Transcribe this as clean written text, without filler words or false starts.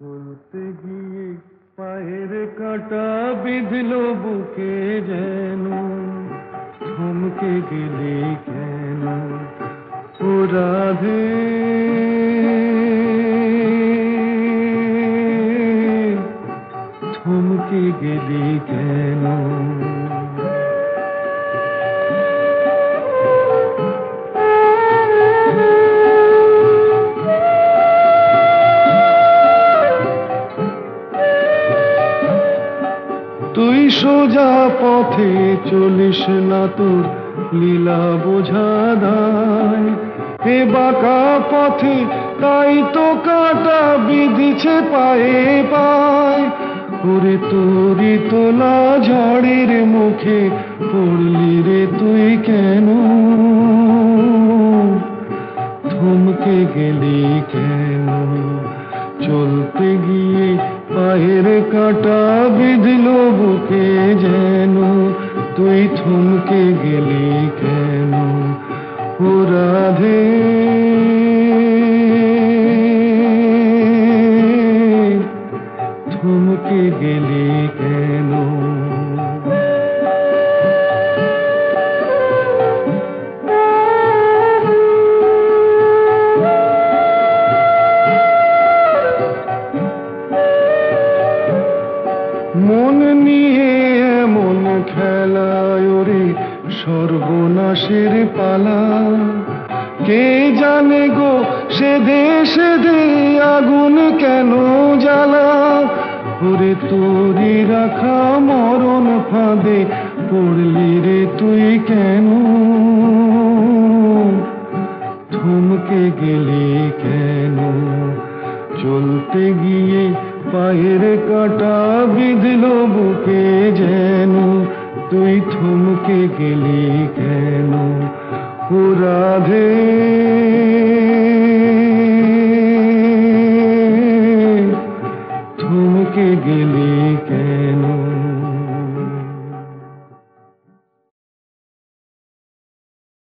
চলতে গিয়ে পায়ের কাঁটা বিঁধলো বুকে যেন, থমকে গেলে কেন ও রাধে? থমকে গেলি কেন? তুই সোজা পথে চলিস না, তোর লীলা বোঝা দায়। এ বাঁকা পথে তাই তো কাঁটা বিঁধছে পায়ে পায়। ওরে তোরি তোলা ঝড়ের মুখে পড়লি রে তুই কেন? থমকে গেলি কেন? চলতে গিয়ে পায়ের কাঁটা বিঁধলো বুকে যেন, তুই থমকে গেলি কেন ও রাধে? থমকে গেলি কেন? মন নিয়ে এমন খেলায় ওরে সর্বনাশের পালা। কে জানে গো সেধে সেধে আগুন কেন জ্বালা? ওরে তোরি রাখা মরণ ফাঁদে পড়লি রে তুই কেন? থমকে গেলি কেন? চলতে গিয়ে পায়ের কাঁটা বিঁধলো বুকে যেন, তুই থমকে গেলি কেন ও রাধে? থমকে গেলি কেন?